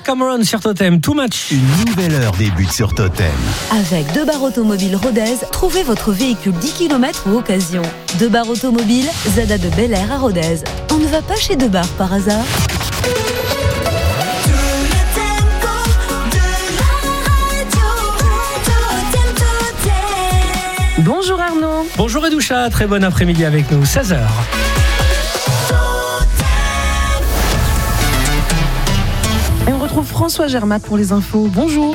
Marc Cameron sur Totem, Too Much. Une nouvelle heure débute sur Totem. Avec Debar Automobile Rodez, trouvez votre véhicule 10 km ou occasion. Debar Automobile, Zada de Bel Air à Rodez. On ne va pas chez Debar par hasard. Bonjour Arnaud. Bonjour Edoucha, très bon après-midi avec nous, 16h. Et on retrouve François Germat pour les infos. Bonjour.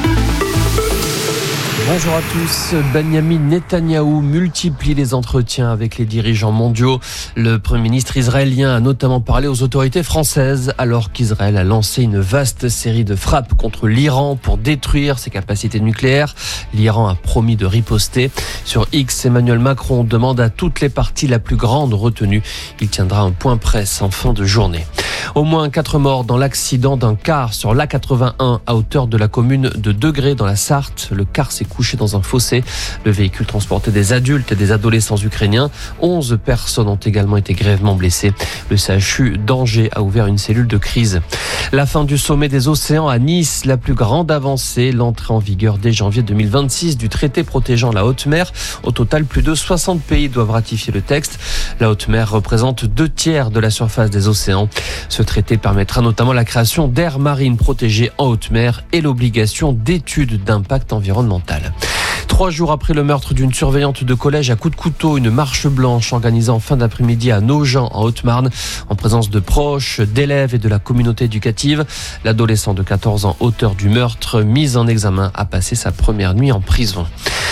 Bonjour à tous. Benjamin Netanyahou multiplie les entretiens avec les dirigeants mondiaux. Le Premier ministre israélien a notamment parlé aux autorités françaises alors qu'Israël a lancé une vaste série de frappes contre l'Iran pour détruire ses capacités nucléaires. L'Iran a promis de riposter. Sur X, Emmanuel Macron demande à toutes les parties la plus grande retenue. Il tiendra un point presse en fin de journée. Au moins 4 morts dans l'accident d'un car sur l'A81 à hauteur de la commune de Degré dans la Sarthe. Le car s'est couché dans un fossé. Le véhicule transportait des adultes et des adolescents ukrainiens. 11 personnes ont également été grièvement blessées. Le CHU d'Angers a ouvert une cellule de crise. La fin du sommet des océans à Nice, la plus grande avancée. L'entrée en vigueur dès janvier 2026 du traité protégeant la haute mer. Au total, plus de 60 pays doivent ratifier le texte. La haute mer représente 2/3 de la surface des océans. Ce traité permettra notamment la création d'aires marines protégées en haute mer et l'obligation d'études d'impact environnemental. 3 jours après le meurtre d'une surveillante de collège à coups de couteau, une marche blanche organisée en fin d'après-midi à Nogent en Haute-Marne, en présence de proches, d'élèves et de la communauté éducative. L'adolescent de 14 ans, auteur du meurtre, mis en examen, a passé sa première nuit en prison.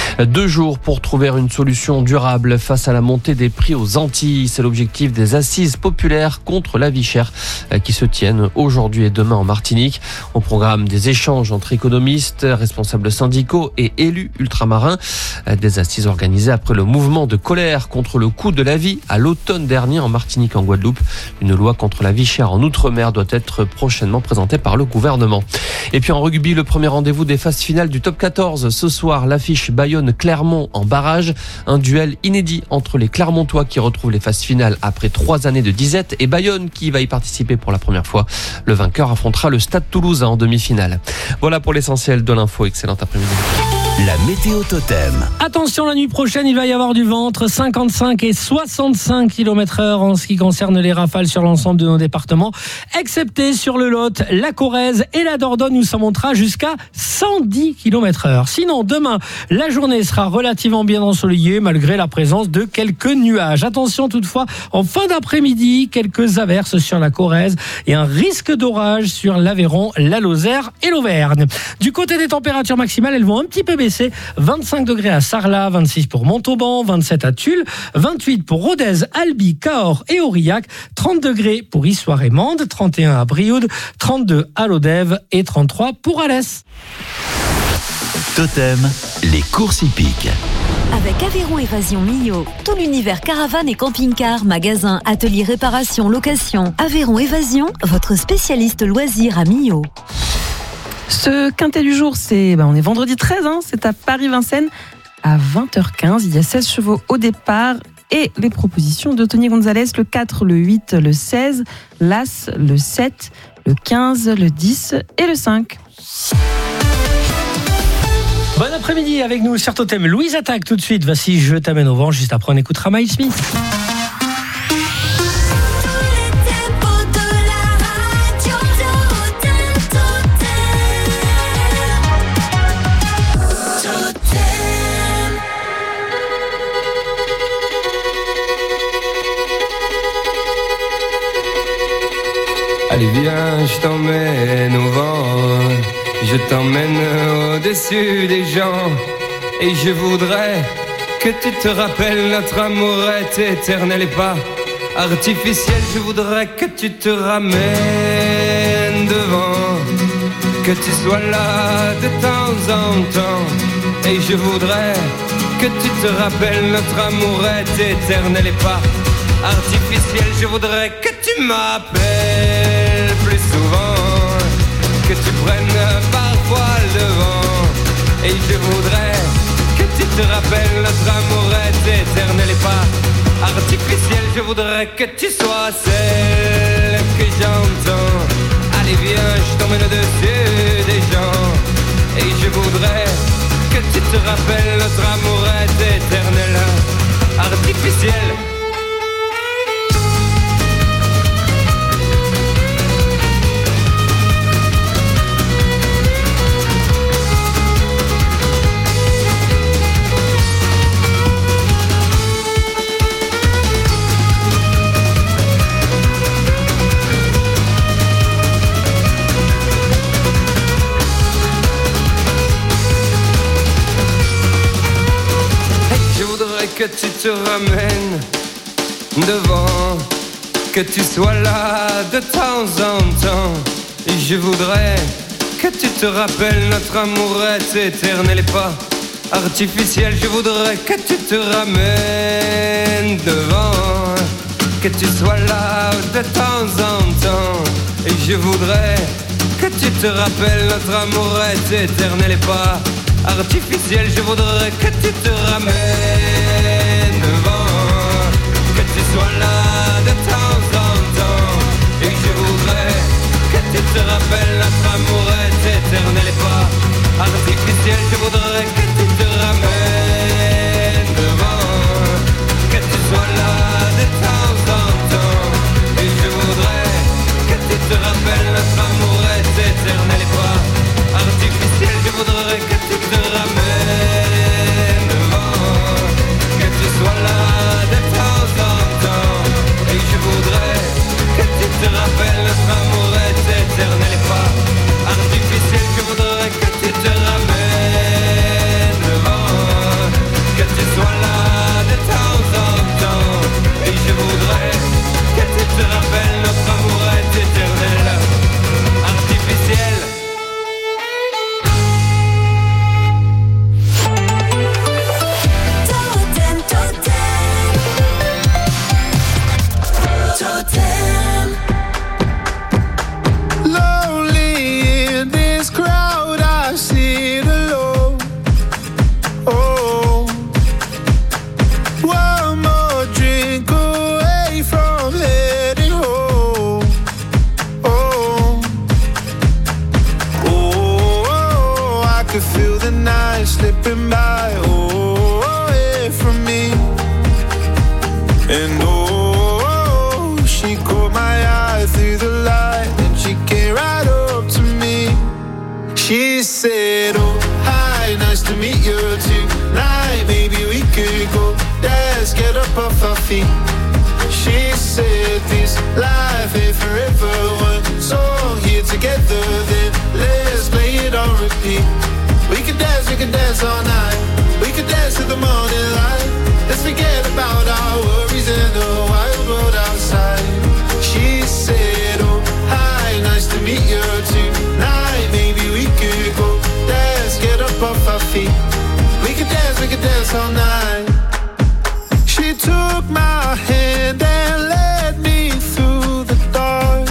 2 jours pour trouver une solution durable face à la montée des prix aux Antilles. C'est l'objectif des assises populaires contre la vie chère qui se tiennent aujourd'hui et demain en Martinique. Au programme des échanges entre économistes, responsables syndicaux et élus ultramarins. Des assises organisées après le mouvement de colère contre le coût de la vie à l'automne dernier en Martinique, en Guadeloupe. Une loi contre la vie chère en Outre-mer doit être prochainement présentée par le gouvernement. Et puis en rugby, le premier rendez-vous des phases finales du top 14. Ce soir, l'affiche Bayonne-Clermont en barrage. Un duel inédit entre les Clermontois qui retrouvent les phases finales après 3 années de disette et Bayonne qui va y participer pour la première fois. Le vainqueur affrontera le Stade Toulousain en demi-finale. Voilà pour l'essentiel de l'info. Excellent après-midi. La météo Totem. Attention, la nuit prochaine, il va y avoir du vent entre 55 et 65 km/h en ce qui concerne les rafales sur l'ensemble de nos départements, excepté sur le Lot, la Corrèze et la Dordogne où ça montera jusqu'à 110 km/h. Sinon, demain, la journée sera relativement bien ensoleillée malgré la présence de quelques nuages. Attention toutefois, en fin d'après-midi, quelques averses sur la Corrèze et un risque d'orage sur l'Aveyron, la Lozère et l'Auvergne. Du côté des températures maximales, elles vont un petit peu baisser. 25 degrés à Sarlat, 26 pour Montauban, 27 à Tulle, 28 pour Rodez, Albi, Cahors et Aurillac, 30 degrés pour Issoire et Mende, 31 à Brioude, 32 à Lodève et 33 pour Alès. Totem, les courses hippiques. Avec Aveyron Évasion Millau, tout l'univers caravane et camping-car, magasin, atelier réparation, location. Aveyron Évasion, votre spécialiste loisirs à Millau. Ce quintet du jour, on est vendredi 13, c'est à Paris-Vincennes à 20h15. Il y a 16 chevaux au départ et les propositions de Tony Gonzalez, le 4, le 8, le 16, l'As, le 7, le 15, le 10 et le 5. Bon après-midi avec nous sur Totem. Louise attaque tout de suite. Voici Je t'amène au vent. Juste après, on écoutera Miles Smith. Allez viens, je t'emmène au vent, je t'emmène au-dessus des gens. Et je voudrais que tu te rappelles, notre amour est éternel et pas artificiel. Je voudrais que tu te ramènes devant, que tu sois là de temps en temps. Et je voudrais que tu te rappelles, notre amour est éternel et pas artificiel. Je voudrais que tu m'appelles plus souvent, que tu prennes parfois le vent. Et je voudrais que tu te rappelles, notre amour est éternel et pas artificiel. Je voudrais que tu sois celle que j'entends. Allez viens, je t'emmène dormait au-dessus des gens. Et je voudrais que tu te rappelles notre amour est éternel, artificiel. Que tu te ramènes devant, que tu sois là de temps en temps. Et je voudrais que tu te rappelles notre amour est éternel et pas artificiel. Je voudrais que tu te ramènes devant, que tu sois là de temps en temps. Et je voudrais que tu te rappelles notre amour est éternel et pas artificiel. Je voudrais que tu te ramènes devant, que tu sois là de temps en temps. Et je voudrais que tu te rappelles notre amour est éternel et pas artificiel. Je voudrais que tu te ramènes devant, que tu sois là de temps en temps. Et je voudrais que tu te rappelles notre amour est éternel et pas artificiel. Je voudrais que tu te ramènes devant, que tu sois là de temps en temps. Et je voudrais que tu te rappelles notre amour est éternel et pas artificiel. Je voudrais que tu te ramènes devant, que tu sois là de temps en temps. Et je voudrais que tu te rappelles notre amour est éternel, artificiel. Lonely in this crowd, I sit alone. Oh, one more drink away from heading home. Oh, oh, I could feel the night slipping by. Oh, away from me. And oh, she caught my eye through the light, and she came right up to me. She said, oh, hi, nice to meet you tonight. Maybe we could go dance, get up off our feet. She said, this life ain't forever. One song here together, then let's play it on repeat. We could dance all night. We could dance to the morning light. Let's forget about our worries in the wild world outside. She said, oh, hi, nice to meet you tonight. Maybe we could go dance, get up off our feet. We could dance all night. She took my hand and led me through the dark.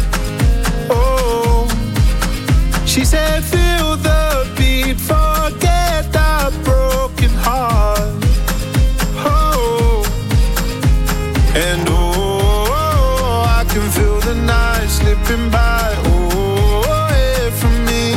Oh, she said, feel the beat, forget that broken heart. And oh, I can feel the night slipping by, oh, away from me.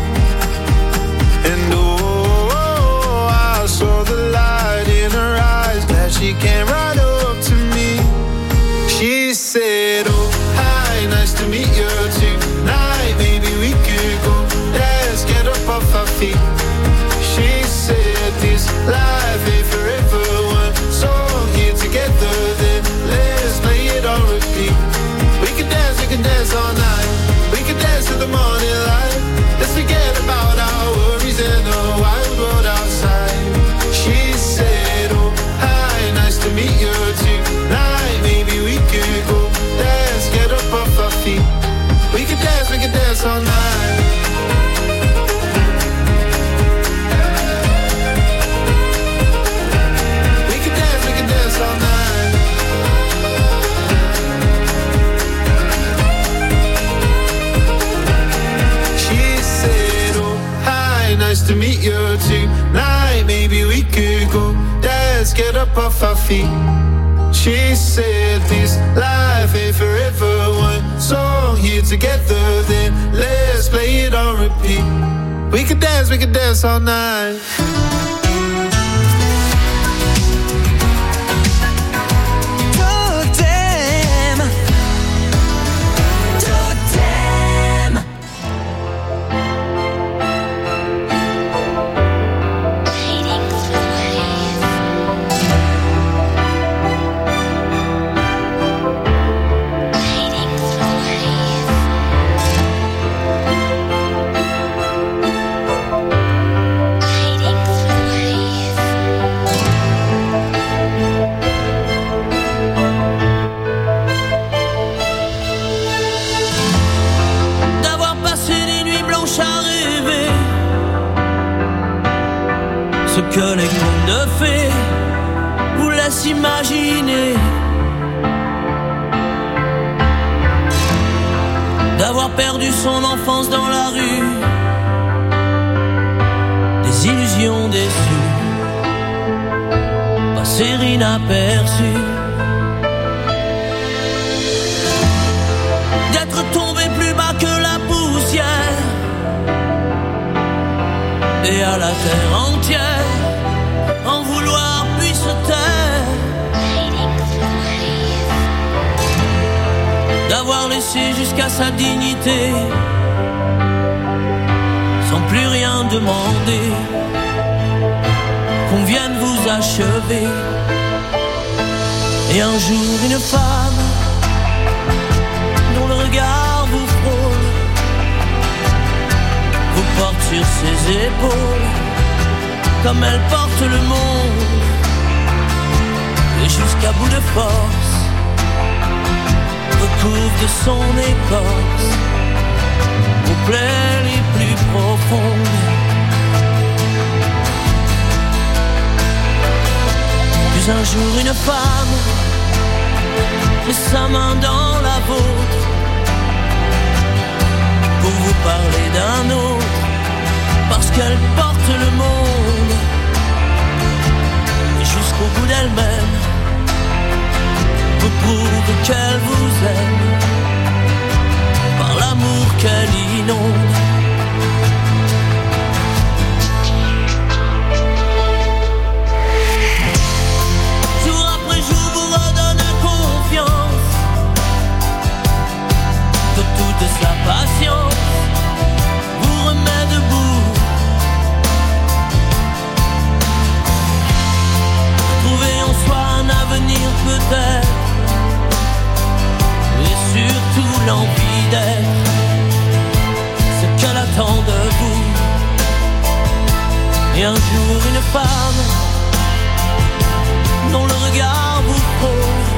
And oh, I saw the light in her eyes, glad she came right up to me. She said, oh, hi, nice to meet you tonight. Maybe we could go dance, get up off our feet. She said, this life ain't forever. One song here together, then let's play it on repeat. We can dance all night. We can dance to the morning light. Let's forget about our worries in the wild world outside. She said, oh, hi, nice to meet you tonight. Maybe we could go dance, get up off our feet. We can dance all night. We can dance all night. She said, oh, hi, nice to meet you tonight. Maybe we could go dance, get up off our feet. She said, this life ain't forever. One song here together, then let's We could dance all night. Que les contes de fées vous laissent imaginer, d'avoir perdu son enfance dans la rue, des illusions déçues, passer inaperçues, d'être tombé plus bas que la poussière et à la terre entière en vouloir puis se taire, d'avoir laissé jusqu'à sa dignité sans plus rien demander, qu'on vienne vous achever. Et un jour une femme dont le regard vous frôle vous porte sur ses épaules comme elle porte le monde, et jusqu'à bout de force recouvre de son écorce aux plaies les plus profondes. Puis un jour une femme met sa main dans la vôtre pour vous parler d'un autre, parce qu'elle porte le monde, et jusqu'au bout d'elle-même vous prouve qu'elle vous aime par l'amour qu'elle inonde. Jour après jour vous redonne confiance de toute sa patience, vous remet debout, trouver en soi un avenir peut-être, et surtout l'envie d'être ce qu'elle attend de vous. Et un jour une femme dont le regard vous frôle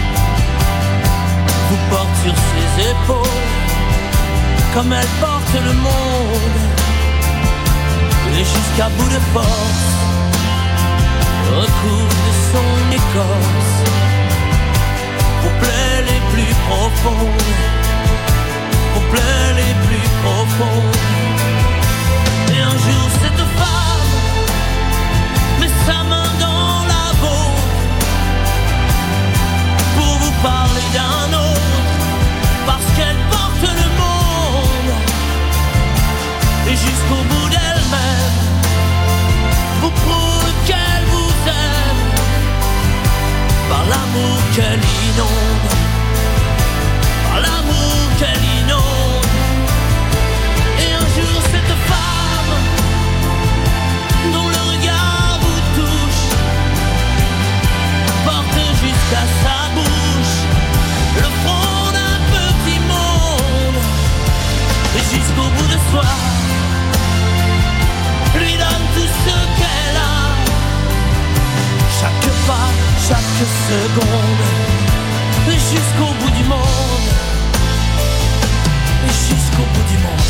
vous porte sur ses épaules comme elle porte le monde, et jusqu'à bout de force recouvre de son écorce aux plaies les plus profondes, aux plaies les plus profondes. Et un jour cette femme met sa main dans la vôtre pour vous parler d'un autre, parce qu'elle porte le monde, et jusqu'au bout d'elle-même vous prouve qu'elle vous aime par l'amour qu'elle inonde, par l'amour qu'elle inonde. Et un jour cette femme dont le regard vous touche porte jusqu'à sa bouche le front d'un petit monde, et jusqu'au bout de soi lui donne tout ce qu'elle a, chaque pas, chaque seconde, et jusqu'au bout du monde, et jusqu'au bout du monde.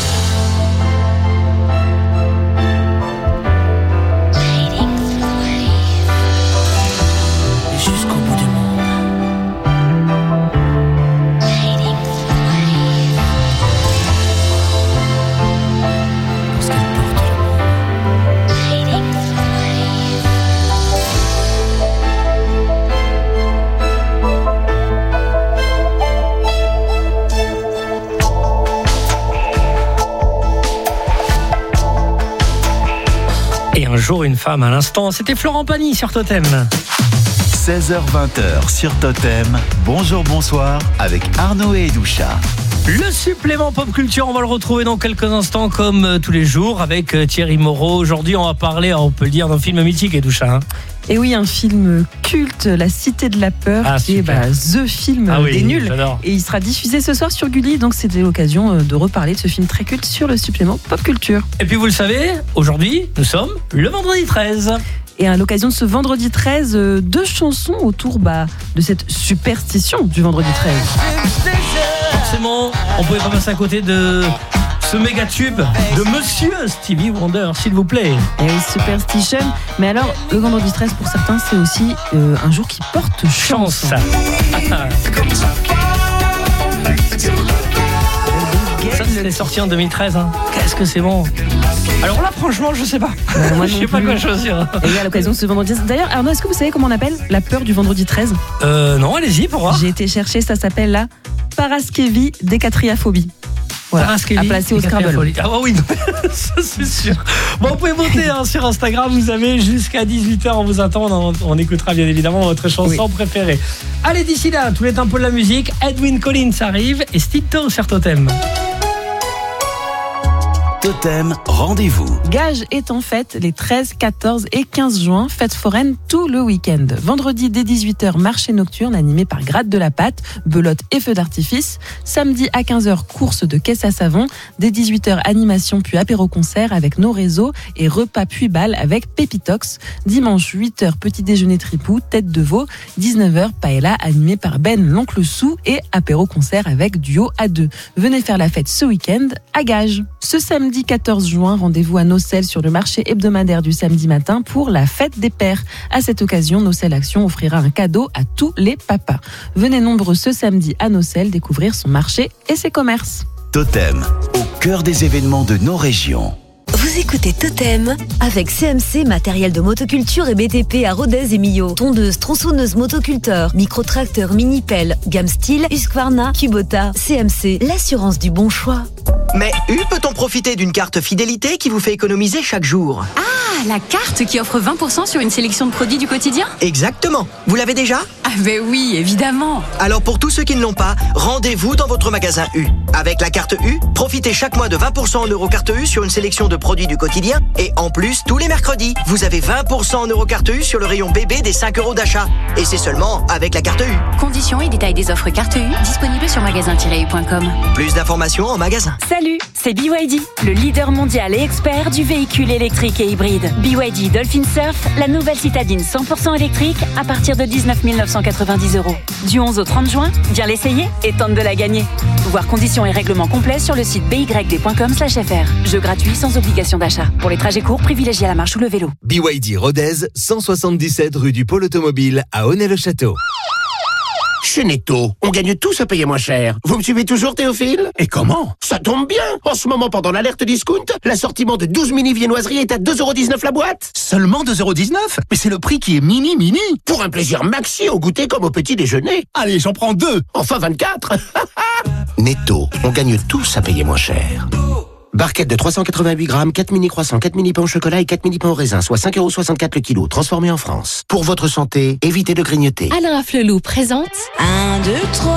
Et jusqu'au bout du monde. Parce qu'elle porte le monde. Et un jour, une femme à l'instant. C'était Florent Pagny sur Totem. 16h-20h sur Totem. Bonjour, bonsoir avec Arnaud et Edoucha. Le supplément pop culture, on va le retrouver dans quelques instants comme tous les jours avec Thierry Moreau. Aujourd'hui, on va parler, on peut le dire, d'un film mythique, Edoucha. Et oui, un film culte, La Cité de la Peur, qui est the film des nuls. J'adore. Et il sera diffusé ce soir sur Gulli, donc c'était l'occasion de reparler de ce film très culte sur le supplément pop culture. Et puis vous le savez, aujourd'hui, nous sommes le vendredi 13. Et à l'occasion de ce vendredi 13, deux chansons autour de cette superstition du vendredi 13. Forcément, on pouvait pas passer à côté de ce méga tube de Monsieur Stevie Wonder, s'il vous plaît. Et oui, Superstition. Mais alors, le vendredi 13, pour certains, c'est aussi un jour qui porte chance. Ça, c'était sorti en 2013. Qu'est-ce que c'est bon. Alors là, franchement, je sais pas. Moi, je sais pas quoi choisir. Et à l'occasion de ce vendredi 13. D'ailleurs, Arnaud, est-ce que vous savez comment on appelle la peur du vendredi 13 ? Non, allez-y pour voir. J'ai été chercher, ça s'appelle la paraskevidécatriaphobie. Voilà, à placer au Scrabble. Ah oui, non, ça c'est sûr. Bon, vous pouvez voter sur Instagram, vous avez jusqu'à 18h, on vous attend, on écoutera bien évidemment votre chanson préférée. Allez, d'ici là, tous les tempos de la musique, Edwin Collins arrive et Stito sur Totem. Totem, rendez-vous. Gage est en fête les 13, 14 et 15 juin, fête foraine tout le week-end. Vendredi dès 18h, marché nocturne animé par Gratte de la Pâte, belote et feux d'artifice. Samedi à 15h, course de caisse à savon. Dès 18h, animation puis apéro-concert avec nos réseaux et repas puis bal avec Pépitox. Dimanche 8h, petit déjeuner tripou, tête de veau. 19h, paella animé par Ben l'oncle Sou et apéro-concert avec duo à deux. Venez faire la fête ce week-end à Gage. Ce samedi 14 juin, rendez-vous à Nocelle sur le marché hebdomadaire du samedi matin pour la fête des pères. À cette occasion, Nocelle Action offrira un cadeau à tous les papas. Venez nombreux ce samedi à Nocelle découvrir son marché et ses commerces. Totem, au cœur des événements de nos régions. Vous écoutez Totem avec CMC, matériel de motoculture et BTP à Rodez et Millau. Tondeuse, tronçonneuse, motoculteur, micro-tracteur, mini-pelle, gamme style, Husqvarna, Kubota, CMC, l'assurance du bon choix. Mais peut-on profiter d'une carte fidélité qui vous fait économiser chaque jour ? Ah, la carte qui offre 20% sur une sélection de produits du quotidien ? Exactement. Vous l'avez déjà ? Ah ben oui, évidemment. Alors pour tous ceux qui ne l'ont pas, rendez-vous dans votre magasin U. Avec la carte U, profitez chaque mois de 20% en Eurocarte U sur une sélection de produits du quotidien. Et en plus, tous les mercredis, vous avez 20% en Eurocarte U sur le rayon bébé des 5 € d'achat. Et c'est seulement avec la carte U. Conditions et détails des offres carte U disponibles sur magasin-u.com. Plus d'informations en magasin. Salut, c'est BYD, le leader mondial et expert du véhicule électrique et hybride. BYD Dolphin Surf, la nouvelle citadine 100% électrique à partir de 19 990 €. Du 11 au 30 juin, viens l'essayer et tente de la gagner. Voir conditions et règlements complets sur le site byd.com/fr. Jeu gratuit sans obligation d'achat. Pour les trajets courts, privilégiez la marche ou le vélo. BYD Rodez, 177 rue du Pôle Automobile à Aunay-le-Château. Chez Netto, on gagne tous à payer moins cher. Vous me suivez toujours, Théophile ? Et comment ? Ça tombe bien. En ce moment, pendant l'alerte discount, l'assortiment de 12 mini viennoiseries est à 2,19 € la boîte. Seulement 2,19 €? Mais c'est le prix qui est mini. Pour un plaisir maxi au goûter comme au petit déjeuner. Allez, j'en prends 2. Enfin 24. Netto, on gagne tous à payer moins cher. Barquette de 388 grammes, 4 mini croissants, 4 mini pains au chocolat et 4 mini pains au raisin, soit 5,64 € le kilo, transformé en France. Pour votre santé, évitez de grignoter. Alain Afflelou présente 1, 2, 3,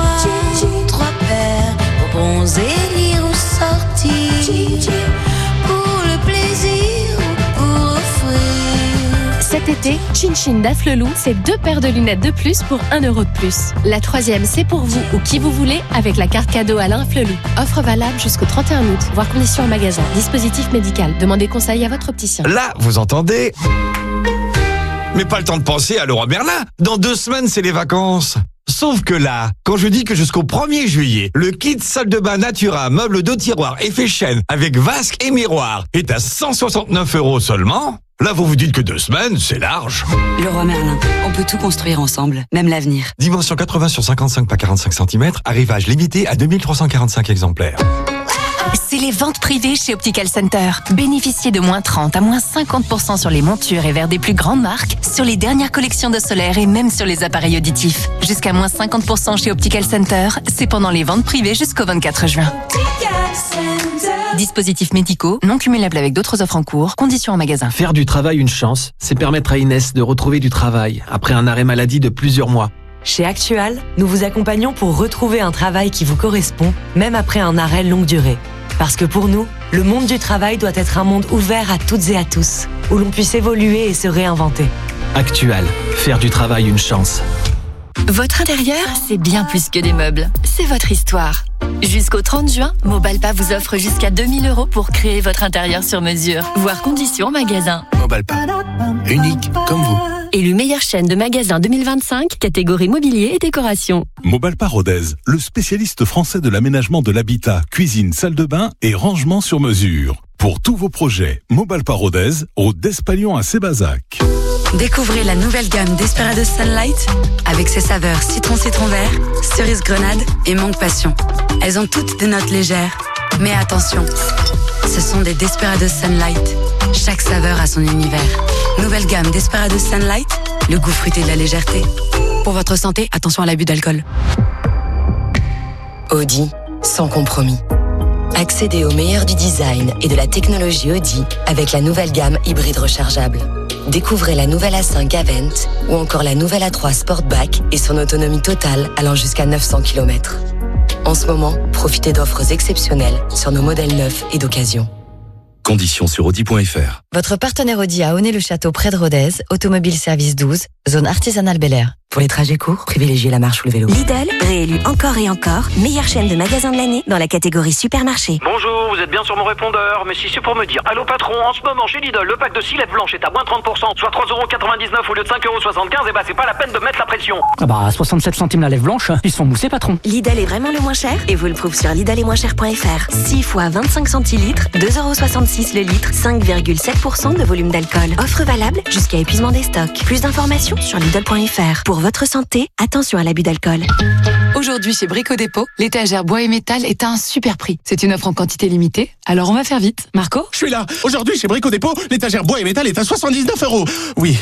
3 paires, pour bronzer, lire ou sortir, pour le plaisir ou pour offrir. Cet été, Chin Chin d'Afflelou, c'est 2 paires de lunettes de plus pour 1 € de plus. La 3e, c'est pour vous ou qui vous voulez avec la carte cadeau Alain Afflelou. Offre valable jusqu'au 31 août. Voir conditions en magasin. Dispositif médical. Demandez conseil à votre opticien. Là, vous entendez ? Mais pas le temps de penser à Leroy Merlin. Dans 2 semaines, c'est les vacances. Sauf que là, quand je dis que jusqu'au 1er juillet, le kit salle de bain Natura, meuble de tiroir, effet chaîne, avec vasque et miroir, est à 169 € seulement, là vous vous dites que 2 semaines, c'est large. Leroy Merlin, on peut tout construire ensemble, même l'avenir. Dimension 80 sur 55 par 45 cm, arrivage limité à 2345 exemplaires. C'est les ventes privées chez Optical Center. Bénéficiez de moins 30 à moins 50% sur les montures et verres des plus grandes marques, sur les dernières collections de solaire et même sur les appareils auditifs. Jusqu'à moins 50% chez Optical Center, c'est pendant les ventes privées jusqu'au 24 juin. Dispositifs médicaux, non cumulables avec d'autres offres en cours, conditions en magasin. Faire du travail une chance, c'est permettre à Inès de retrouver du travail après un arrêt maladie de plusieurs mois. Chez Actual, nous vous accompagnons pour retrouver un travail qui vous correspond, même après un arrêt longue durée. Parce que pour nous, le monde du travail doit être un monde ouvert à toutes et à tous, où l'on puisse évoluer et se réinventer. Actual, faire du travail une chance. Votre intérieur, c'est bien plus que des meubles. C'est votre histoire. Jusqu'au 30 juin, Mobalpa vous offre jusqu'à 2 000 € pour créer votre intérieur sur mesure. Voir conditions en magasin. Mobalpa, unique comme vous. Élu meilleure chaîne de magasins 2025, catégorie mobilier et décoration. Mobalpa Rodez, le spécialiste français de l'aménagement de l'habitat, cuisine, salle de bain et rangement sur mesure. Pour tous vos projets, Mobalpa Rodez, route d'Espalion à Sébazac. Découvrez la nouvelle gamme Desperados Sunlight avec ses saveurs citron vert, cerise grenade et mangue passion. Elles ont toutes des notes légères. Mais attention, ce sont des Desperados Sunlight. Chaque saveur a son univers. Nouvelle gamme Desperados Sunlight, le goût fruité de la légèreté. Pour votre santé, attention à l'abus d'alcool. Audi, sans compromis. Accédez au meilleur du design et de la technologie Audi avec la nouvelle gamme hybride rechargeable. Découvrez la nouvelle A5 Avent ou encore la nouvelle A3 Sportback et son autonomie totale allant jusqu'à 900 km. En ce moment, profitez d'offres exceptionnelles sur nos modèles neufs et d'occasion. Conditions sur Audi.fr. Votre partenaire Audi à Aunay-le-Château près de Rodez, Automobile Service 12, zone artisanale Bel Air. Pour les trajets courts, privilégiez la marche ou le vélo. Lidl, réélu encore et encore, meilleure chaîne de magasins de l'année dans la catégorie supermarché. Bonjour, vous êtes bien sur mon répondeur, mais si c'est pour me dire allô patron, en ce moment chez Lidl, le pack de 6 lettres blanches est à moins 30%, soit 3,99€ au lieu de 5,75€, et bah c'est pas la peine de mettre la pression. Ah bah 67 centimes la lèvre blanche, ils sont moussés patron. Lidl est vraiment le moins cher et vous le prouve sur lidl-et-moins-cher.fr. 6 fois 25 centilitres, 2,66€ le litre, 5,7% de volume d'alcool. Offre valable jusqu'à épuisement des stocks. Plus d'informations sur lidl.fr. Pour votre santé, attention à l'abus d'alcool. Aujourd'hui chez Brico Dépôt, l'étagère bois et métal est à un super prix. C'est une offre en quantité limitée, alors on va faire vite. Marco ? Je suis là. Aujourd'hui chez Brico Dépôt, l'étagère bois et métal est à 79€. Oui,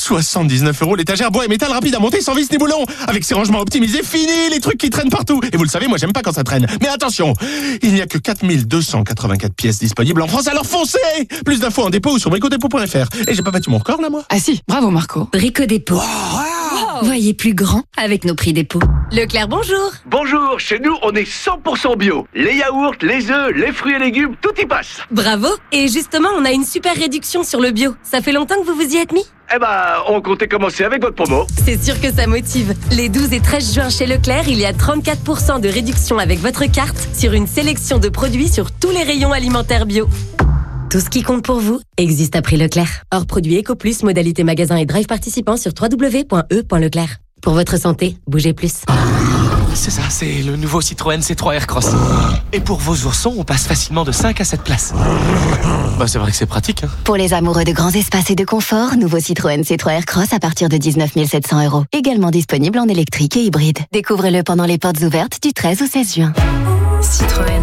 79€, l'étagère bois et métal rapide à monter sans vis ni boulon. Avec ses rangements optimisés, fini les trucs qui traînent partout. Et vous le savez, moi j'aime pas quand ça traîne. Mais attention, il n'y a que 4284 pièces disponibles en France, alors foncez. Plus d'infos en dépôt ou sur bricodépôt.fr. Et j'ai pas battu mon record là, moi? Ah si, bravo Marco. Brico Dépôt. Voyez plus grand avec nos prix dépôt. Leclerc, bonjour. Bonjour, chez nous on est 100% bio. Les yaourts, les œufs, les fruits et légumes, tout y passe. Bravo. Et justement, on a une super réduction sur le bio. Ça fait longtemps que vous vous y êtes mis ? Eh ben, on comptait commencer avec votre promo. C'est sûr que ça motive. Les 12 et 13 juin chez Leclerc, il y a 34% de réduction avec votre carte sur une sélection de produits sur tous les rayons alimentaires bio. Tout ce qui compte pour vous existe à prix Leclerc. Hors produit EcoPlus, modalité magasin et drive participant sur www.e.leclerc. Pour votre santé, bougez plus. C'est ça, c'est le nouveau Citroën C3 Aircross. Et pour vos oursons, on passe facilement de 5 à 7 places. Bah c'est vrai que c'est pratique. Hein. Pour les amoureux de grands espaces et de confort, nouveau Citroën C3 Aircross à partir de 19 700€. Également disponible en électrique et hybride. Découvrez-le pendant les portes ouvertes du 13 au 16 juin. Citroën.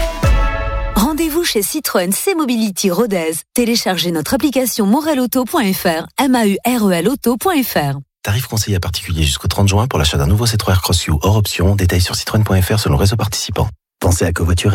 Rendez-vous chez Citroën C-Mobility Rodez. Téléchargez notre application morelauto.fr, MAURELauto.fr. Tarif conseillé à particulier jusqu'au 30 juin pour l'achat d'un nouveau C3 Aircross U hors option. Détails sur citroën.fr selon réseau participant. Pensez à covoiturer.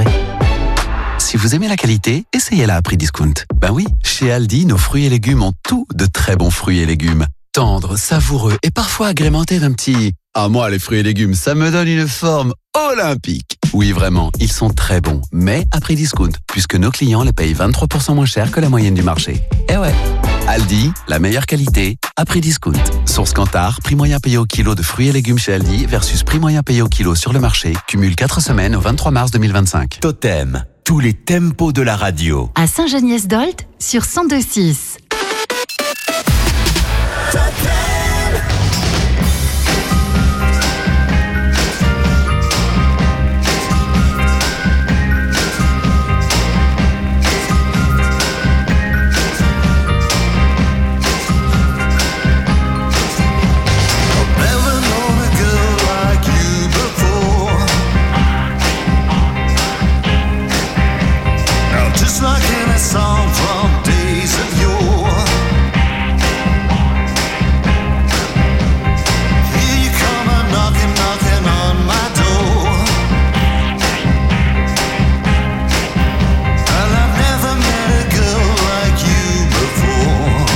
Si vous aimez la qualité, essayez-la à prix discount. Ben oui, chez Aldi, nos fruits et légumes ont tout de très bons fruits et légumes. Tendres, savoureux et parfois agrémentés d'un petit... Ah moi, les fruits et légumes, ça me donne une forme olympique. Oui, vraiment, ils sont très bons, mais à prix discount, puisque nos clients les payent 23% moins cher que la moyenne du marché. Eh ouais, Aldi, la meilleure qualité, à prix discount. Source Kantar, prix moyen payé au kilo de fruits et légumes chez Aldi versus prix moyen payé au kilo sur le marché, cumule 4 semaines au 23 mars 2025. Totem, tous les tempos de la radio. À Saint-Geniès-d'Olt, sur 102.6. just like in a song from days of yore. Here you come a knocking, knocking on my door. And I've never met a girl like you before.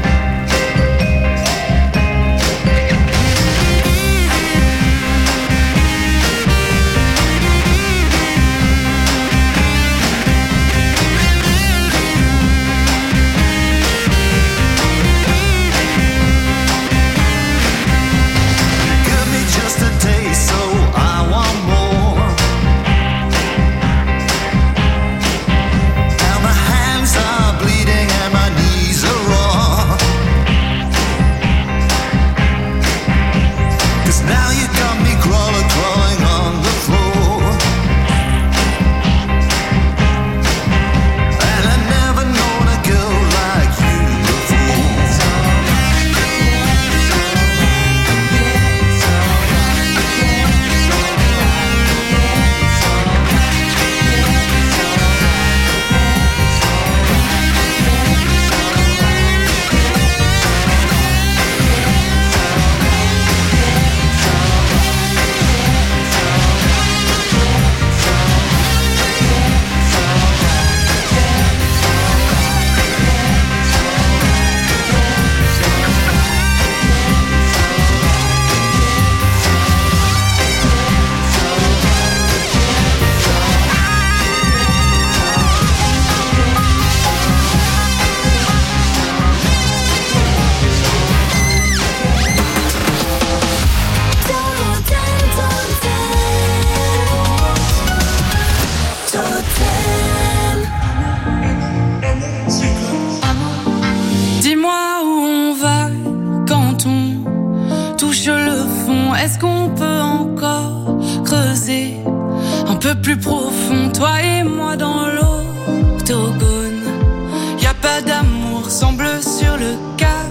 Est-ce qu'on peut encore creuser un peu plus profond, toi et moi dans l'octogone? Y a pas d'amour sans bleu sur le quart,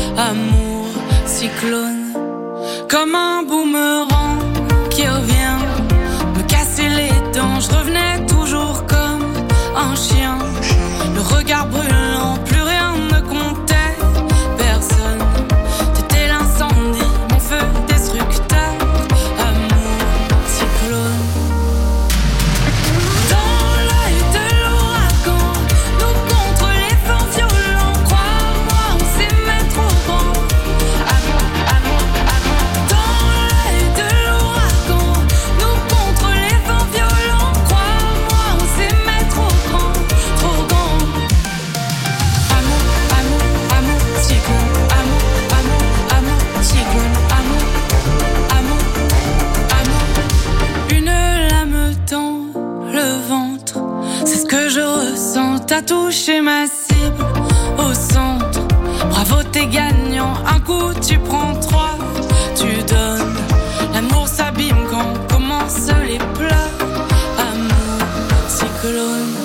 amour cyclone. Comme un boomerang qui revient me casser les dents, je revenais toujours comme un chien. Le regard brûlant, plus rien ne comptait, personne. T'étais l'incendie, mon feu destructeur, amour cyclone. Dans l'œil de l'ouragan, nous contre les vents violents, crois-moi, on s'aimait trop grand. Amour, amour, amour. Dans l'œil de l'ouragan, nous contre les vents violents, crois-moi, on s'aimait trop grand, trop grand. Amour, amour, amour, cyclone. Amour, amour, amour, cyclone. Amour, amour, amour. Une lame dans le ventre, c'est ce que je ressens. T'as touché ma cible au centre. Bravo, t'es gagnant. Un coup, tu prends trois, tu donnes. L'amour s'abîme quand commencent les pleurs. Amour, cyclone.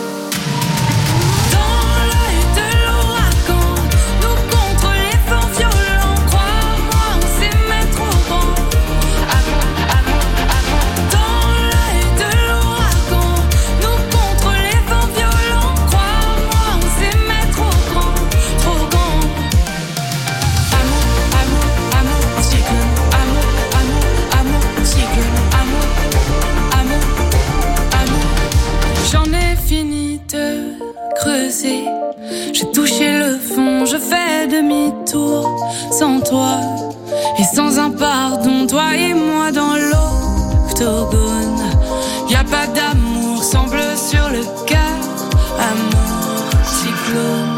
Dans l'œil de l'ouragan, nous contre les vents violents, crois-moi, on s'aimait trop grand. Amour, amour, amour. Dans l'œil de l'ouragan, nous contre les vents violents, crois-moi, on s'aimait trop grand, trop grand. Amour, amour, amour, cyclone. Amour, amour, amour, cyclone. Amour, amour, amour. J'en ai fini de creuser. J'ai touché le fond, je fais demi-tour sans toi et sans un pardon, toi et moi dans l'octogone. Y a pas d'amour sans bleu sur le cœur, amour cyclone.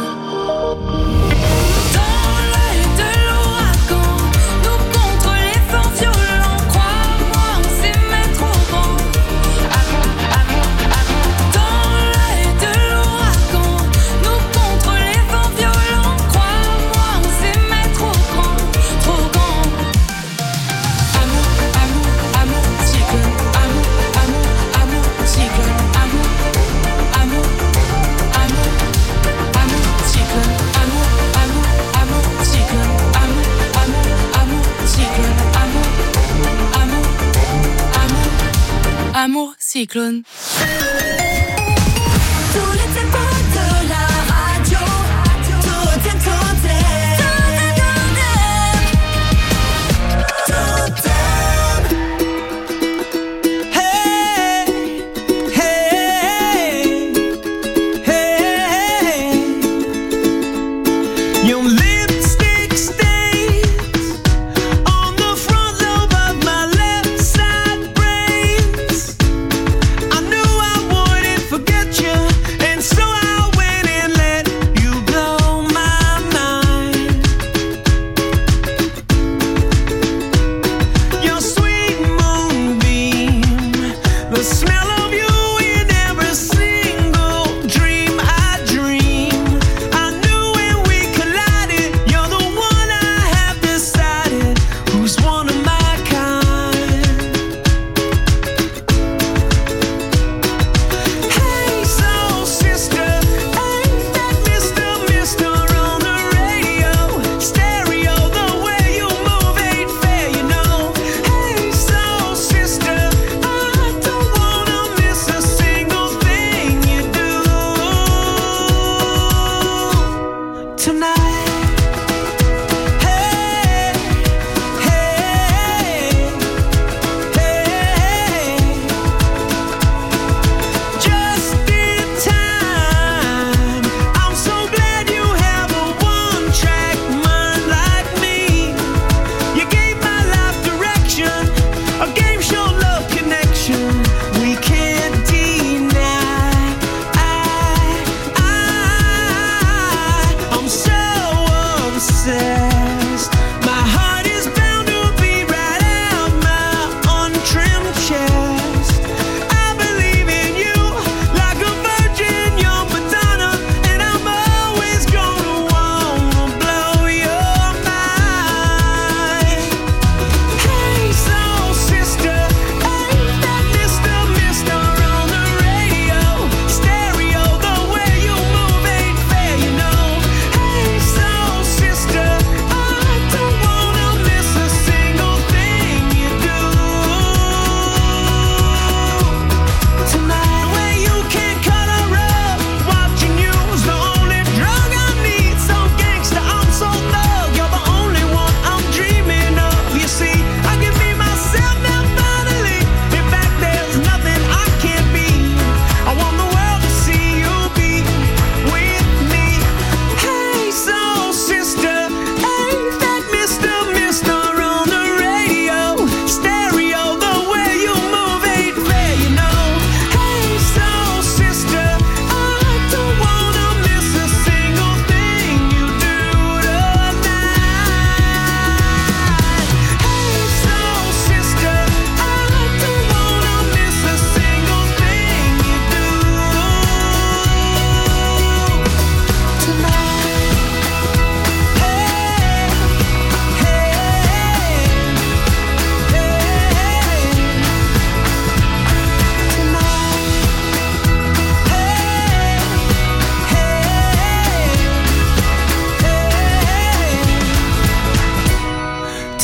Dans l'œil de l'ouragan, nous contre les vents violents, crois-moi, on s'aimait trop grand. Amour, amour, amour. Dans l'œil de l'ouragan, nous contre les vents violents, crois-moi, on s'aimait trop grand, trop grand. Amour, amour, amour, cyclone. Amour, amour, amour, cyclone. Amour, amour, amour, amour, cyclone. Amour, amour, amour, cyclone. Amour, amour, amour, cyclone. Amour, amour, amour, amour, cyclone. Tous les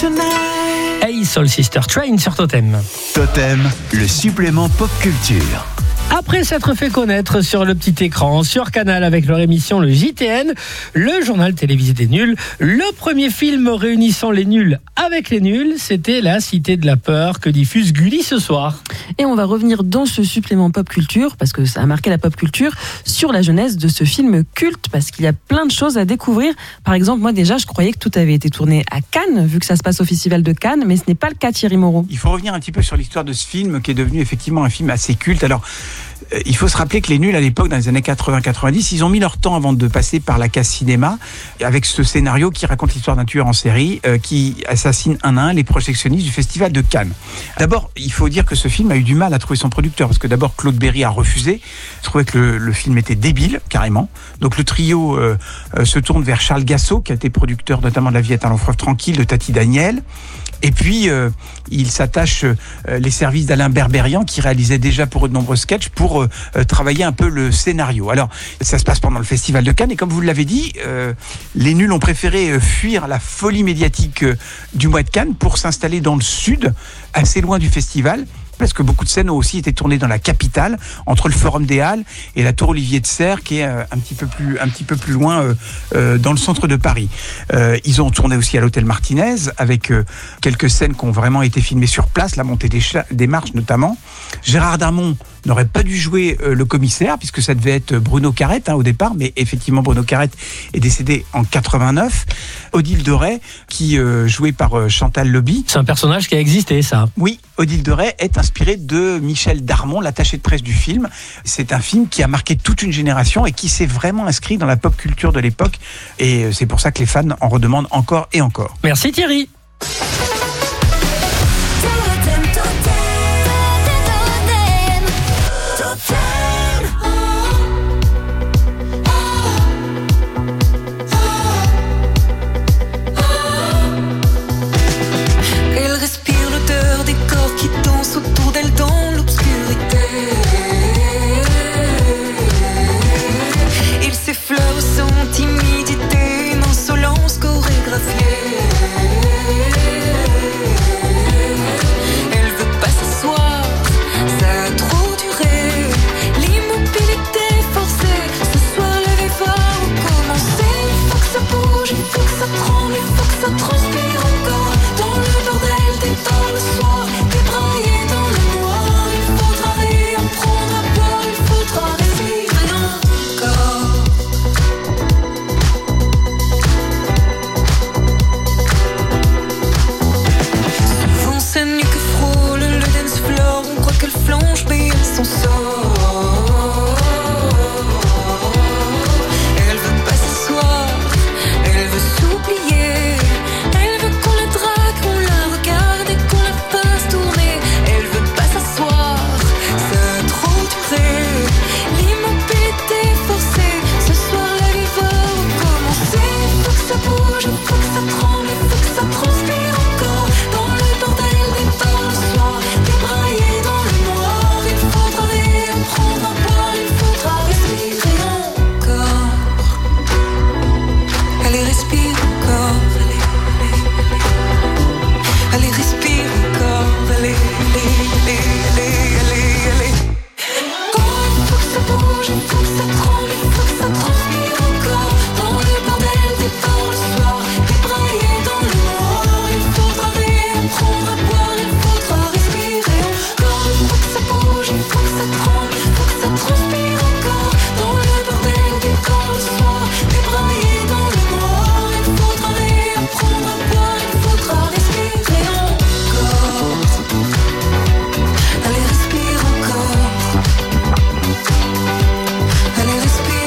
Hey Soul Sister Train sur Totem. Totem, le supplément pop culture. Après s'être fait connaître sur le petit écran, sur Canal avec leur émission le JTN, le journal télévisé des nuls, le premier film réunissant les nuls avec les nuls, c'était La Cité de la Peur que diffuse Gulli ce soir. Et on va revenir dans ce supplément pop culture, parce que ça a marqué la pop culture, sur la genèse de ce film culte, parce qu'il y a plein de choses à découvrir. Par exemple, moi déjà, je croyais que tout avait été tourné à Cannes, vu que ça se passe au Festival de Cannes, mais ce n'est pas le cas, Thierry Moreau. Il faut revenir un petit peu sur l'histoire de ce film, qui est devenu effectivement un film assez culte. Alors, il faut se rappeler que les nuls, à l'époque, dans les années 80-90, ils ont mis leur temps avant de passer par la case cinéma, avec ce scénario qui raconte l'histoire d'un tueur en série qui assassine un à un les projectionnistes du Festival de Cannes. D'abord, il faut dire que ce film a eu du mal à trouver son producteur, parce que d'abord, Claude Berry a refusé, il trouvait que le film était débile, carrément. Donc le trio se tourne vers Charles Gassot, qui a été producteur notamment de La vie est un long fleuve tranquille, de Tati Daniel. Et puis, il s'attache les services d'Alain Berberian, qui réalisait déjà pour eux de nombreux sketchs, pour travailler un peu le scénario. Alors, ça se passe pendant le Festival de Cannes, et comme vous l'avez dit, les nuls ont préféré fuir la folie médiatique du mois de Cannes pour s'installer dans le sud, assez loin du festival, parce que beaucoup de scènes ont aussi été tournées dans la capitale, entre le Forum des Halles et la Tour Olivier de Serres, qui est un petit peu plus loin dans le centre de Paris. Ils ont tourné aussi à l'hôtel Martinez, avec quelques scènes qui ont vraiment été filmées sur place, la montée des marches notamment. Gérard Darmon n'aurait pas dû jouer le commissaire, puisque ça devait être Bruno Carrette au départ, mais effectivement Bruno Carrette est décédé en 89. Odile de Ray, qui jouée par Chantal Lobby. C'est un personnage qui a existé, ça. Oui, Odile de Ray est inspirée de Michel Darmon, l'attaché de presse du film. C'est un film qui a marqué toute une génération et qui s'est vraiment inscrit dans la pop culture de l'époque. Et c'est pour ça que les fans en redemandent encore et encore. Merci Thierry. Autour d'elle dans l'obscurité, il s'effleure sans timidité, une insolence chorégraphiée. Elle veut pas s'asseoir, ça a trop duré, l'immobilité forcée. Ce soir le vivre va recommencer. Il faut que ça bouge, il faut que ça tremble, il faut que ça transpire encore. Dans le bordel des temps le soir, débraillé. Flanche, mais elle s'en sort. Elle veut pas s'asseoir, elle veut s'oublier. Elle veut qu'on la drague, qu'on la regarde et qu'on la fasse tourner. Elle veut pas s'asseoir, ça a trop duré. L'immobilité forcée, ce soir la vie va recommencer. Il faut que ça bouge, il faut que ça tremble, il faut que ça transpire encore. Dans le bordel des bars le soir, débraillé dans le prendre un pas, il faudra respirer encore. Allez, respire encore. Allez, respire encore. Allez, allez. Oh, il faut que ça bouge, il faut que ça tremble, il faut que ça transpire encore. Dans le bordel des bars le soir, débraillé dans le noir, il faudra prendre un boire, il faudra respirer encore. Il faut que ça bouge, il faut que ça tremble. Ça transpire encore dans le bordel des corps le soir, débraillé dans le noir. Il faudra réapprendre à boire, il faudra respirer encore. Allez, respire encore. Allez, respire.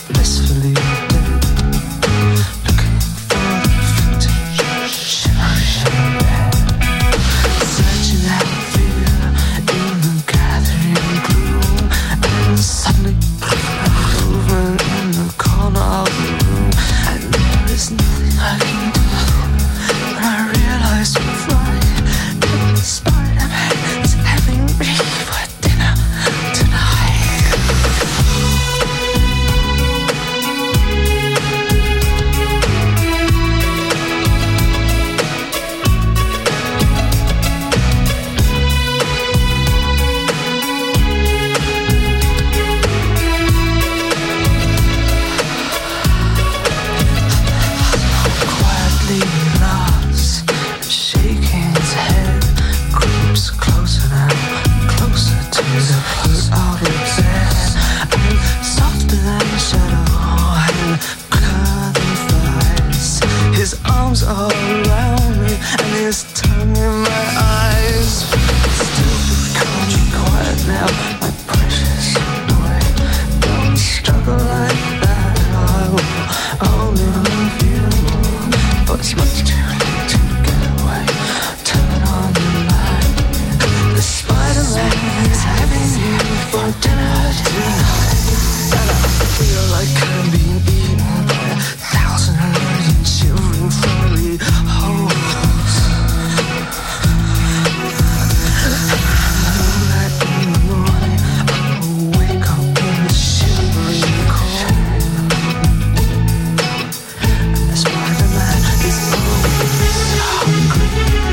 blissfully lit. Looking for the vintage shivering bed. Searching out fear in the gathering gloom. And suddenly movement in the corner of the room. And there is nothing I can do. But I realize we're flying. Spider-Man is having me for dinner tonight. Quietly lost, shaking his head, creeps closer now, closer to the foot of his bed. And softer than a shadow, and clearer than flies. His arms are around me, and his tongue in my eyes. Still calm and quiet now, my precious boy. Don't struggle like that, I will only love you. But it's much too late to get away. Turn on the light. The Spider-Man is having you for dinner tonight. And I feel like I'm being eaten by 1,000 million shivering friendly holes. Moonlight in the morning, I will wake up in the shivering cold. And the Spider-Man is always hungry.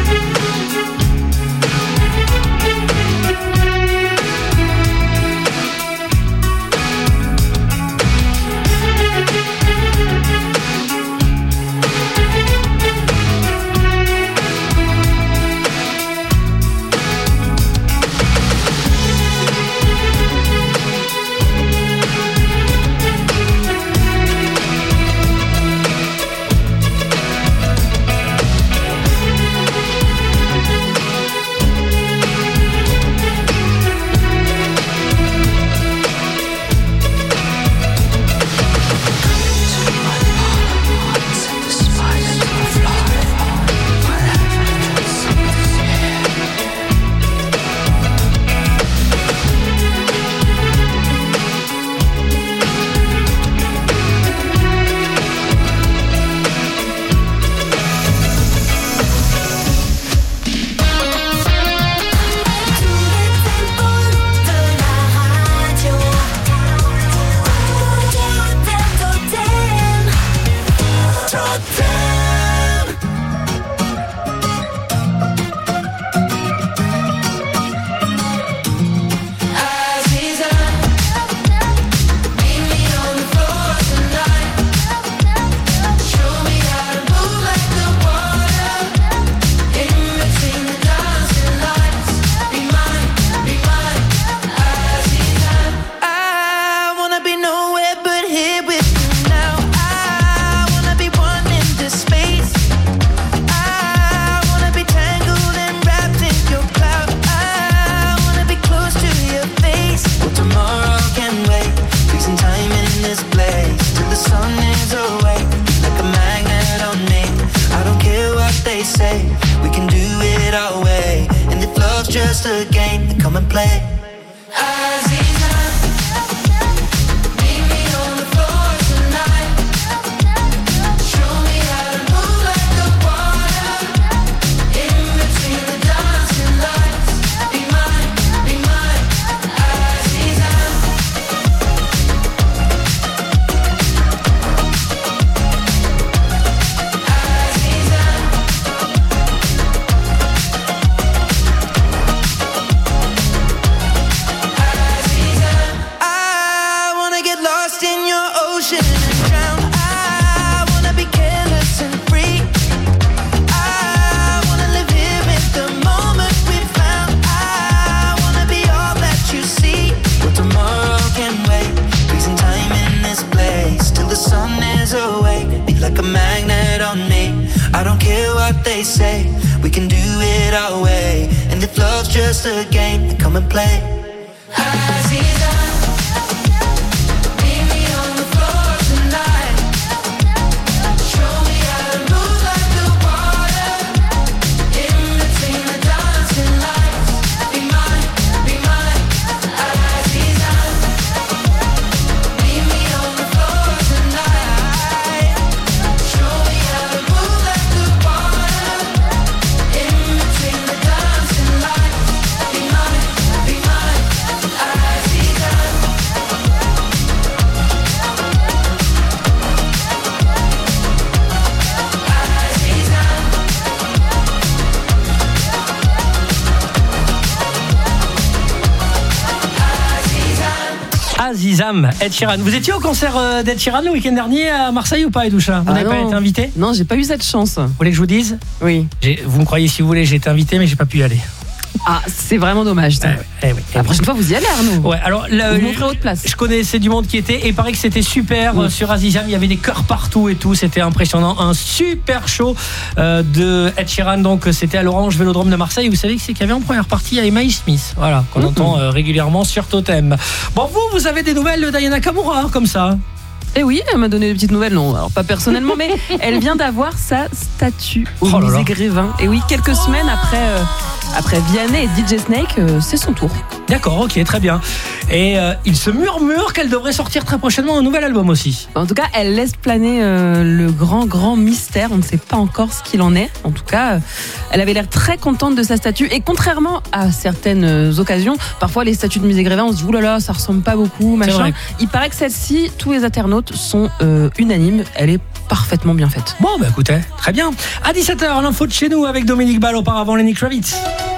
Just a game, come and play. They say we can do it our way, and if love's just a game, then come and play. Meet me on the floor. Azizam, Ed Sheeran. Vous étiez au concert d'Ed Sheeran le week-end dernier à Marseille ou pas, Edoucha? Vous n'avez pas été invité? Non, j'ai pas eu cette chance. Vous voulez que je vous dise? Oui. Vous me croyez si vous voulez, j'ai été invité, mais j'ai pas pu y aller. Ah, c'est vraiment dommage. La prochaine fois, vous y allez, Arnaud. Ouais, alors vous montrez votre place. Je connaissais du monde qui était, et il paraît que c'était super sur Azizam. Il y avait des chœurs partout et tout. C'était impressionnant. Un super show de Ed Sheeran. Donc, c'était à l'Orange Vélodrome de Marseille. Vous savez que c'est qu'il y avait en première partie Aimee Smith. Voilà, qu'on entend régulièrement sur Totem. Bon, vous avez des nouvelles de Diana Kamura, comme ça? Eh oui, elle m'a donné des petites nouvelles, non, alors pas personnellement, mais elle vient d'avoir sa statue au musée Grévin. Et oui, quelques semaines après Vianney et DJ Snake, c'est son tour. D'accord, ok, très bien. Et il se murmure qu'elle devrait sortir très prochainement un nouvel album aussi. En tout cas, elle laisse planer le grand mystère. On ne sait pas encore ce qu'il en est. En tout cas, elle avait l'air très contente de sa statue. Et contrairement à certaines occasions, parfois les statues de musée Grévin, on se dit oulala, ça ressemble pas beaucoup, machin. Il paraît que celle-ci, tous les internautes sont unanimes. Elle est parfaitement bien faite. Bon, bah écoutez, très bien. À 17h, l'info de chez nous avec Dominique Ball, auparavant Lenny Kravitz.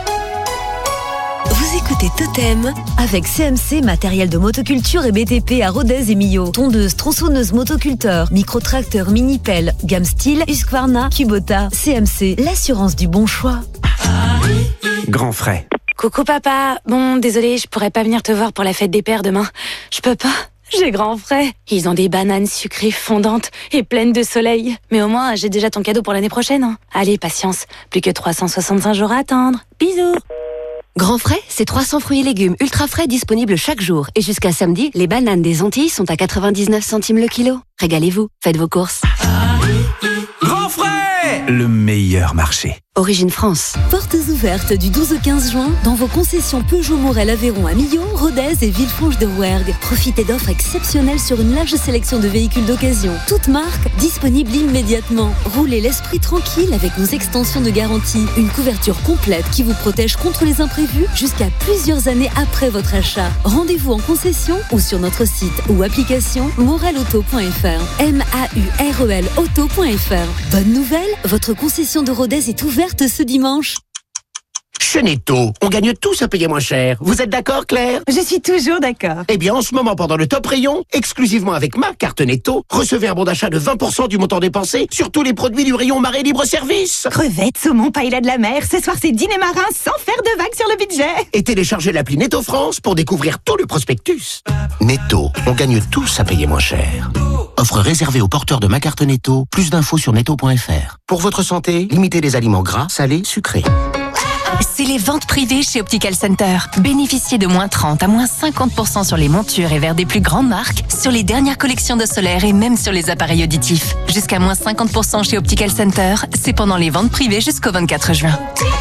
Vous écoutez Totem avec CMC, matériel de motoculture et BTP à Rodez et Millau. Tondeuse, tronçonneuse, motoculteur, microtracteur, mini-pelle, gamme style, Husqvarna, Kubota, CMC, l'assurance du bon choix. Grand frais. Coucou papa, bon désolé, je pourrais pas venir te voir pour la fête des pères demain. Je peux pas, j'ai grand frais. Ils ont des bananes sucrées fondantes et pleines de soleil. Mais au moins, j'ai déjà ton cadeau pour l'année prochaine. Hein. Allez, patience, plus que 365 jours à attendre. Bisous. Grand frais, c'est 300 fruits et légumes ultra frais disponibles chaque jour. Et jusqu'à samedi, les bananes des Antilles sont à 99 centimes le kilo. Régalez-vous, faites vos courses. Grand frais, le meilleur marché. Origine France. Portes ouvertes du 12 au 15 juin dans vos concessions Peugeot Morel Aveyron à Millau, Rodez et Villefranche de Rouergue. Profitez d'offres exceptionnelles sur une large sélection de véhicules d'occasion. Toutes marques disponibles immédiatement. Roulez l'esprit tranquille avec nos extensions de garantie. Une couverture complète qui vous protège contre les imprévus jusqu'à plusieurs années après votre achat. Rendez-vous en concession ou sur notre site ou application morelauto.fr. MAUREL auto.fr. Bonne nouvelle, votre concession de Rodez est ouverte ce dimanche. Chez Netto, on gagne tous à payer moins cher. Vous êtes d'accord, Claire? Je suis toujours d'accord. Eh bien, en ce moment, pendant le top rayon, exclusivement avec ma carte Netto, recevez un bon d'achat de 20% du montant dépensé sur tous les produits du rayon Marais Libre Service. Crevettes, saumon, paella de la mer, ce soir c'est dîner marin sans faire de vagues sur le budget. Et téléchargez l'appli Netto France pour découvrir tout le prospectus. Netto, on gagne tous à payer moins cher. Offre réservée aux porteurs de ma carte Netto. Plus d'infos sur netto.fr. Pour votre santé, limitez les aliments gras, salés, sucrés. C'est les ventes privées chez Optical Center. Bénéficiez de moins 30 à moins 50% sur les montures et verres des plus grandes marques, sur les dernières collections de solaire et même sur les appareils auditifs. Jusqu'à moins 50% chez Optical Center, c'est pendant les ventes privées jusqu'au 24 juin.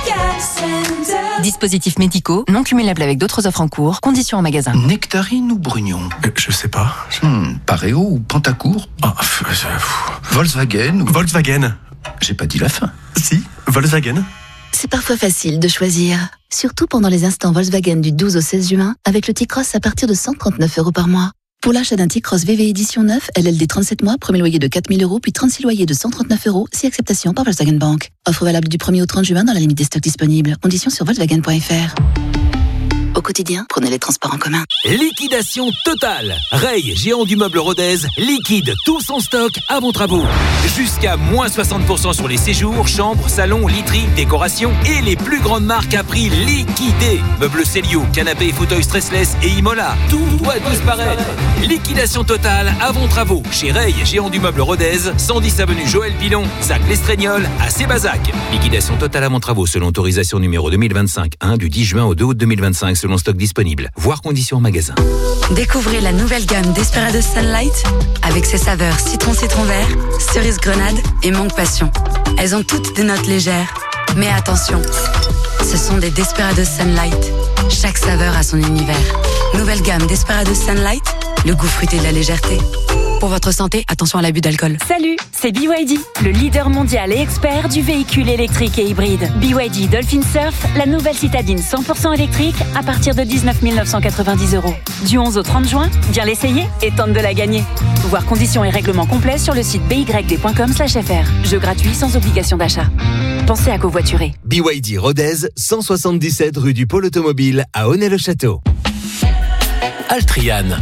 Dispositifs médicaux, non cumulables avec d'autres offres en cours, conditions en magasin. Nectarine ou Brugnon? Je sais pas. Pareo ou Pantacourt? Volkswagen ou... Volkswagen. J'ai pas dit la fin. Si, Volkswagen. C'est parfois facile de choisir, surtout pendant les instants Volkswagen du 12 au 16 juin, avec le T-Cross à partir de 139 € par mois. Pour l'achat d'un T-Cross VV édition 9, LLD 37 mois, premier loyer de 4 000 €, puis 36 loyers de 139 €, si acceptation par Volkswagen Bank. Offre valable du 1er au 30 juin dans la limite des stocks disponibles. Conditions sur Volkswagen.fr. Au quotidien, prenez les transports en commun. Liquidation totale. Ray, géant du meuble Rodez, liquide tout son stock à vos travaux. Jusqu'à moins 60% sur les séjours, chambres, salons, literies, décorations et les plus grandes marques à prix liquidés. Meubles Célio, canapés et fauteuils stressless et Imola. Tout doit disparaître. Liquidation totale à vos travaux. Chez Ray, géant du meuble Rodez, 110 avenue Joël Pilon, Zac Lestraignol, à Sébazac. Liquidation totale à vos travaux selon autorisation numéro 2025-1 du 10 juin au 2 août 2025 selon stock disponible. Voir conditions en magasin. Découvrez la nouvelle gamme Desperados Sunlight avec ses saveurs citron vert, cerise grenade et mangue passion. Elles ont toutes des notes légères. Mais attention, ce sont des Desperados Sunlight. Chaque saveur a son univers. Nouvelle gamme Desperados Sunlight, le goût fruité de la légèreté. Pour votre santé, attention à l'abus d'alcool. Salut, c'est BYD, le leader mondial et expert du véhicule électrique et hybride. BYD Dolphin Surf, la nouvelle citadine 100% électrique à partir de 19 990 €. Du 11 au 30 juin, viens l'essayer et tente de la gagner. Voir conditions et règlements complets sur le site byd.com/fr. Jeu gratuit sans obligation d'achat. Pensez à covoiturer. BYD Rodez, 177 rue du Pôle Automobile à Aunay-le-Château. Altrian,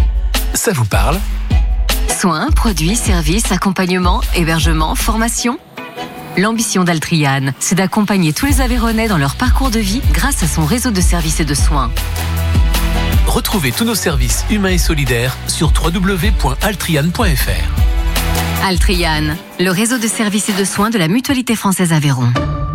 Ça vous parle ? Soins, produits, services, accompagnement, hébergement, formation. L'ambition d'Altriane, c'est d'accompagner tous les Aveyronais dans leur parcours de vie grâce à son réseau de services et de soins. Retrouvez tous nos services humains et solidaires sur www.altriane.fr. Altriane, le réseau de services et de soins de la Mutualité Française Aveyron.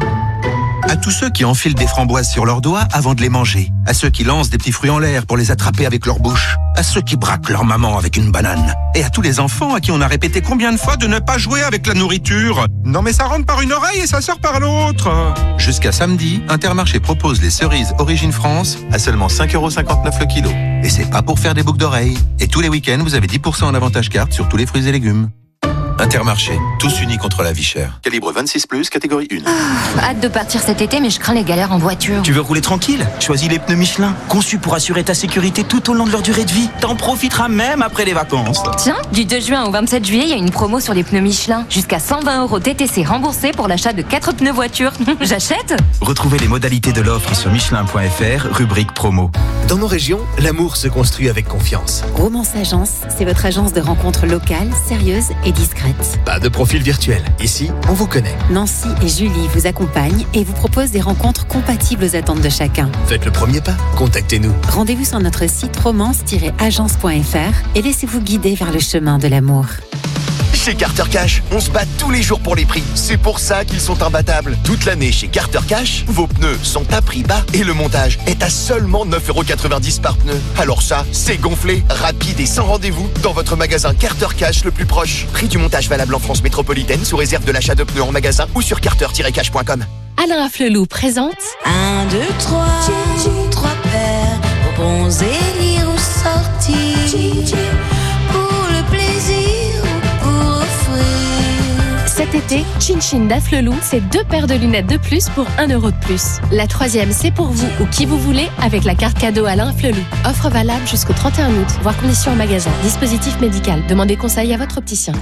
À tous ceux qui enfilent des framboises sur leurs doigts avant de les manger. À ceux qui lancent des petits fruits en l'air pour les attraper avec leur bouche. À ceux qui braquent leur maman avec une banane. Et à tous les enfants à qui on a répété combien de fois de ne pas jouer avec la nourriture. Non mais ça rentre par une oreille et ça sort par l'autre. Jusqu'à samedi, Intermarché propose les cerises Origine France à seulement 5,59€ le kilo. Et c'est pas pour faire des boucles d'oreilles. Et tous les week-ends, vous avez 10% en avantage carte sur tous les fruits et légumes. Intermarché, tous unis contre la vie chère. Calibre 26+, catégorie 1. Hâte de partir cet été, mais je crains les galères en voiture. Tu veux rouler tranquille ? Choisis les pneus Michelin, conçus pour assurer ta sécurité tout au long de leur durée de vie. T'en profiteras même après les vacances. Tiens, du 2 juin au 27 juillet, il y a une promo sur les pneus Michelin. Jusqu'à 120€ TTC remboursés pour l'achat de 4 pneus voiture. J'achète ? Retrouvez les modalités de l'offre sur michelin.fr, rubrique promo. Dans nos régions, l'amour se construit avec confiance. Romance Agence, c'est votre agence de rencontres locales, sérieuses et discrètes. Pas de profil virtuel. Ici, on vous connaît. Nancy et Julie vous accompagnent et vous proposent des rencontres compatibles aux attentes de chacun. Faites le premier pas. Contactez-nous. Rendez-vous sur notre site romance-agence.fr et laissez-vous guider vers le chemin de l'amour. Chez Carter Cash, on se bat tous les jours pour les prix. C'est pour ça qu'ils sont imbattables. Toute l'année chez Carter Cash, vos pneus sont à prix bas et le montage est à seulement 9,90€ par pneu. Alors ça, c'est gonflé, rapide et sans rendez-vous dans votre magasin Carter Cash le plus proche. Prix du montage valable en France métropolitaine sous réserve de l'achat de pneus en magasin ou sur carter-cash.com. Alain Afflelou présente 1, 2, 3, 3 paires, aux bons élire ou sortir, pour le plaisir ou pour offrir. cet été, Chin Chin d'Afflelou, c'est 2 paires de lunettes de plus pour 1€ de plus. La 3e, c'est pour vous ou qui vous voulez avec la carte cadeau Alain Afflelou. Offre valable jusqu'au 31 août, voire conditions en magasin. Dispositif médical. Demandez conseil à votre opticien.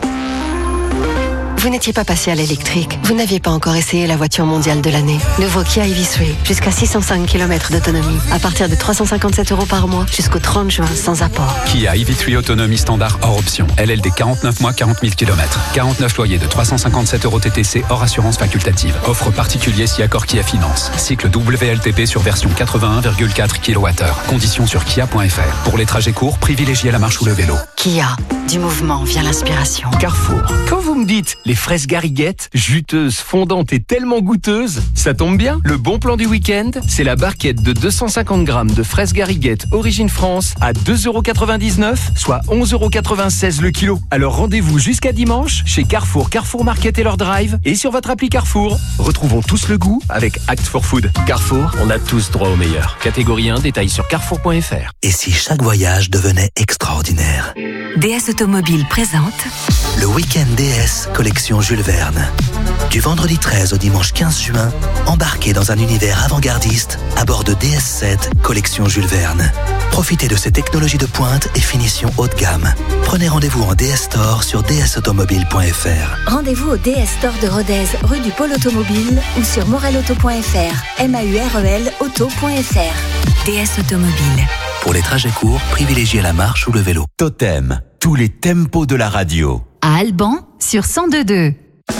Vous n'étiez pas passé à l'électrique. Vous n'aviez pas encore essayé la voiture mondiale de l'année. Nouveau Kia EV3, jusqu'à 605 km d'autonomie. À partir de 357€ par mois, jusqu'au 30 juin, sans apport. Kia EV3 autonomie standard hors option. LLD 49 mois, 40 000 km. 49 loyers de 357€ TTC hors assurance facultative. Offre particulier si accord Kia Finance. Cycle WLTP sur version 81,4 kWh. Conditions sur kia.fr. Pour les trajets courts, privilégiez la marche ou le vélo. Kia, du mouvement vient l'inspiration. Carrefour. Quand vous me dites les fraises Gariguette, juteuses, fondantes et tellement goûteuses, ça tombe bien. Le bon plan du week-end, c'est la barquette de 250 grammes de fraises Gariguette Origine France à 2,99€, soit 11,96€ le kilo. Alors rendez-vous jusqu'à dimanche chez Carrefour, Carrefour Market et leur drive et sur votre appli Carrefour. Retrouvons tous le goût avec Act for Food. Carrefour, on a tous droit au meilleur. Catégorie 1, détail sur carrefour.fr. Et si chaque voyage devenait extraordinaire? DS Automobile présente le week-end DS collection Jules Verne. Du vendredi 13 au dimanche 15 juin, embarquez dans un univers avant-gardiste à bord de DS7 collection Jules Verne. Profitez de ces technologies de pointe et finitions haut de gamme. Prenez rendez-vous en DS Store sur dsautomobile.fr. Rendez-vous au DS Store de Rodez, rue du Pôle Automobile ou sur morelauto.fr. MAUREL auto.fr. DS Automobile. Pour les trajets courts, privilégiez la marche ou le vélo. Totem, tous les tempos de la radio. À Alban, sur 102.2.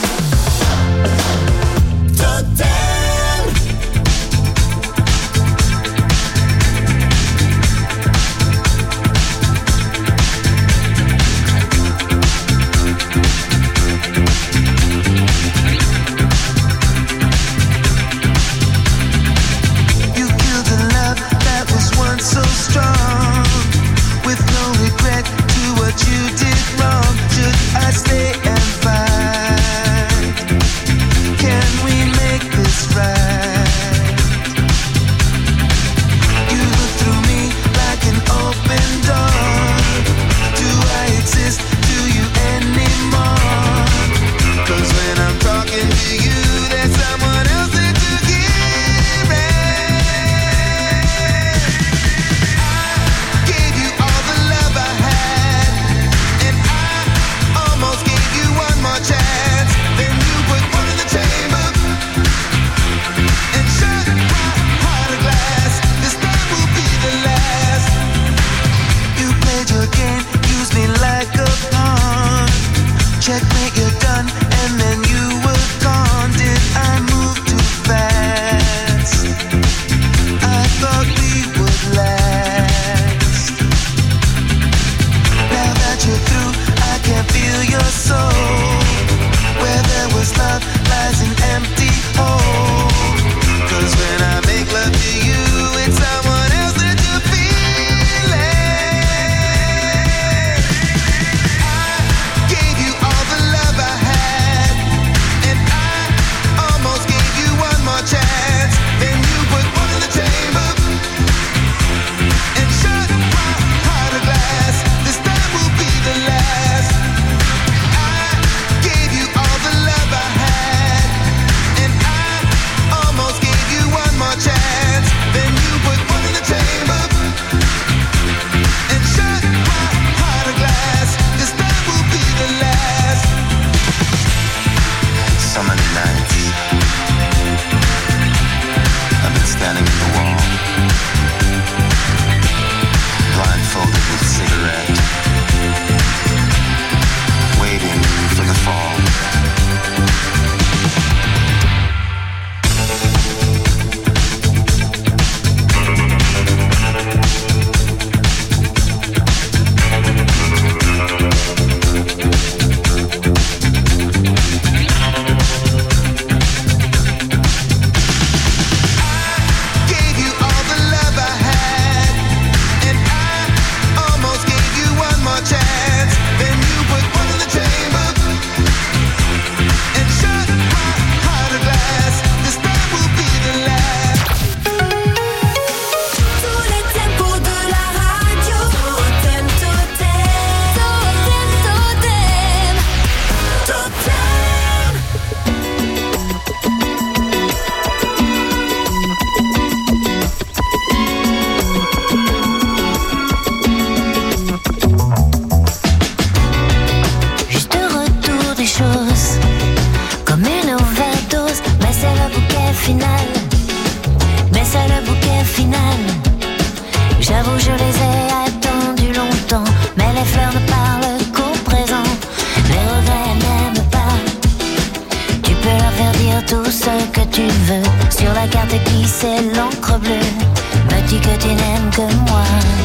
So strong, with no regret to what you did wrong. Should I stay and fight? checkmate, you're done, and then you were gone. Did I move too fast? I thought we would last. Now that you're through, I can feel your soul. Where there was love lies an empty hole. 'Cause when I make love to you, it's someone else that you're feeling. I gave you all the love I had, and I almost gave you one more chance. Then you put one in the chamber and shut my heart of glass. This time will be the last. I gave you all the love I had, and I almost gave you one more chance. Then you put one in the chamber and shut my heart of glass. This time will be the last. So many nights I've been standing at the wall, blindfolded with a cigarette, waiting for the fall. Gave you all the love I had, and I almost gave you one more chance. Then you put one in the chamber and shut my heart of glass. This time will be the last. Tous les tempos de la radio. Totem, totem. Totem, totem. Totem. Juste retour des choses, comme une overdose. Mais c'est le bouquet final. Mais c'est le bouquet final. J'avoue, je les ai attendus longtemps. Mais les fleurs ne parlent qu'au présent. Les regrets n'aiment pas. Tu peux leur faire dire tout ce que tu veux. Sur la carte glissée l'encre bleue. Me dis que tu n'aimes que moi.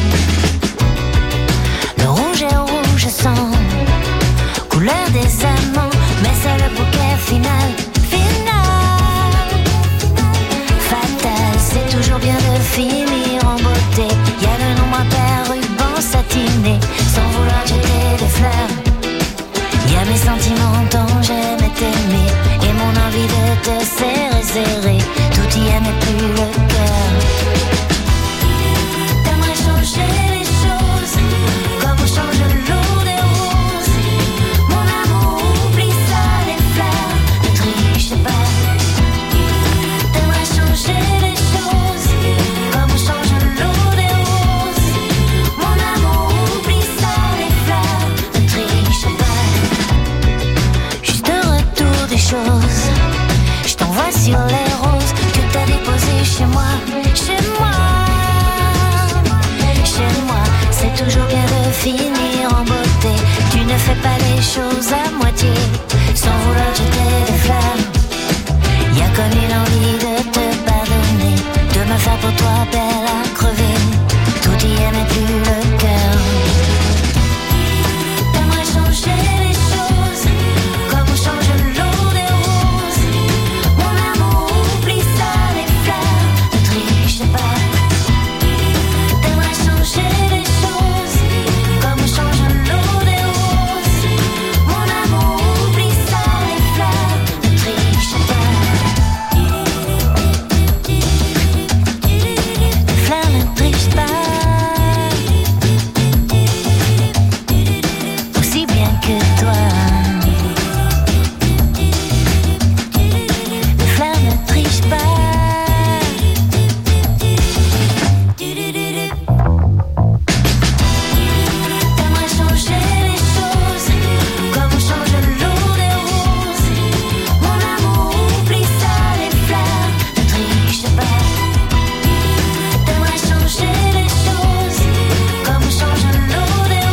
Le rouge est rouge sang, couleur des amants. Mais c'est le bouquet final. Final. Fatal, c'est toujours bien de finir en beauté. Y a le nombre impair, ruban satiné, sans vouloir jeter des fleurs. Y a mes sentiments dont j'aimais t'aimer, et mon envie de te serrer, serrer. Tout y est mais plus le cœur. T'aimerais changer les choses, comme on change l'eau des roses. Mon amour, oublie ça, les fleurs, ne triche pas. T'aimerais changer les choses, comme on change l'eau des roses. Mon amour, oublie ça, les fleurs, ne triche pas. Juste retour des choses, je t'envoie sur les roses que t'as déposées chez moi. Chez moi, chez moi, c'est toujours bien de finir en beauté. Tu ne fais pas les choses à moitié.